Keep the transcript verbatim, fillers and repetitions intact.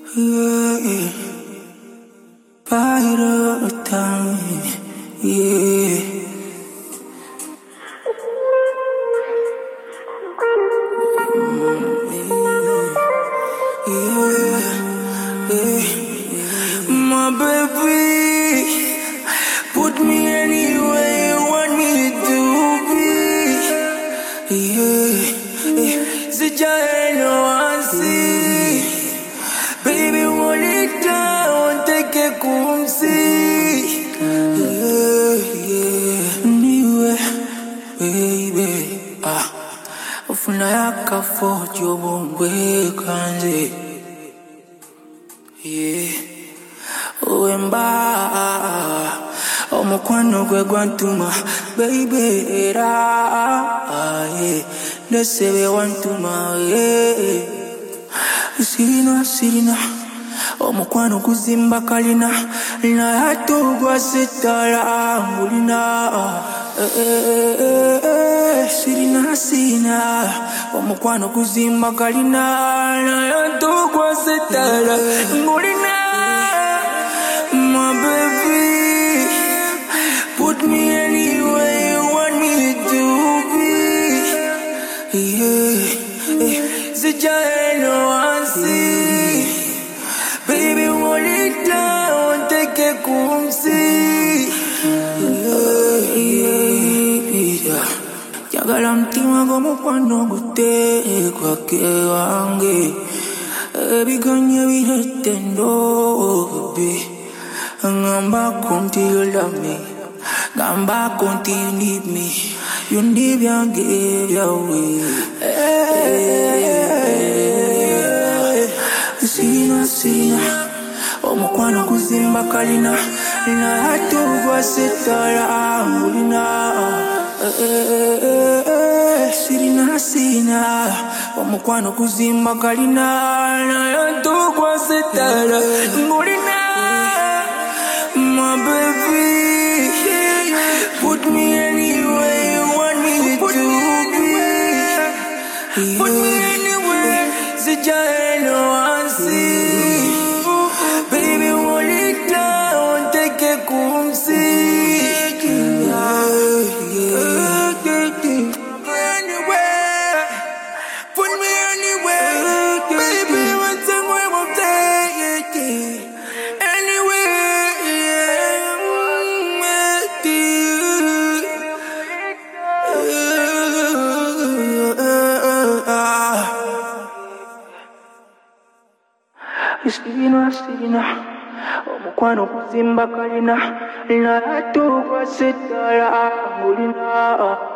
yeah. Fight all the time, yeah. Yeah, yeah. My baby, put me anywhere you want me to be. Yeah, yeah. Say I know I see. Baby, hold it down, take a kumsi. Yeah, yeah. Anywhere, baby, ah. Ufuna yaka fort yo bongwe kanze. Yeah. Uemba omukwano gwe gwantuma baby era yeah. Nesebe wantuma yeah. Sirina sirina omukwano kuzimba kalina lina yatugwa setala mulina sirina sirina omukwano kuzimba kalina lina yatugwa setala mulina. My baby, put me anywhere you want me to be. Yeah, yeah. Say I know I see. Baby, hold it down, take a kumsi. Yeah, yeah. Jagala mtima como cuando guste kwake wange. Ebiganye birete ndo baby. Gamba konti you love me. Gamba konti you need me. You need me and give your way. Sina sina omukwano kuzimba kalina lina hatugwa setala mulina. Sirina sina omukwano kuzimba kalina lina hatugwa setala mulina. My baby, put me anywhere you want me to be. Put me anywhere, say I know I see. Baby, hold it down, take a kumsi. Anywhere, put me anywhere, baby, one time I will take it. Sirina sirina omukwano kuzimba kalina lina yatugwa setala mulina.